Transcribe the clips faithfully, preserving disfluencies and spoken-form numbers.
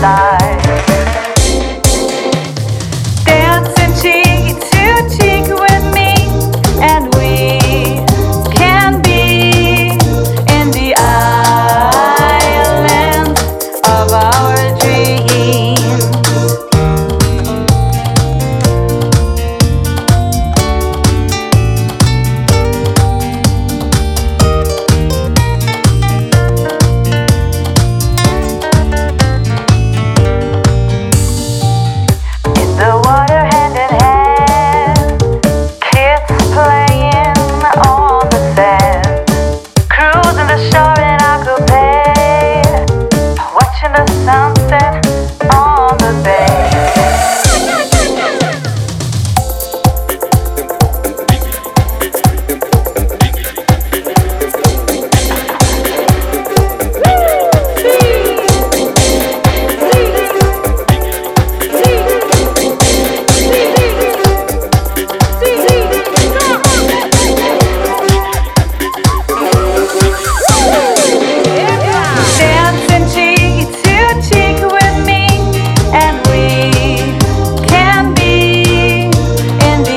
side. Dancing cheek to cheek with me, and we can be in the island of our dreams. In the water, hand in hand, kids playing on the sand, cruising the shore in our coupe, watching the sunset on the bay. Dancing cheek to cheek with me, and we can be in the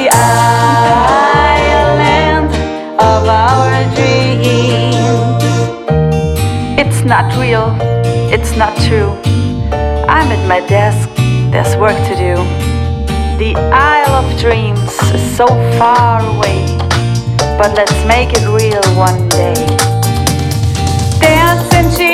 island of our dreams. It's not real, it's not true. I'm at my desk, there's work to do. The Isle of Dreams is so far away, but let's make it real one day. Dancing cheek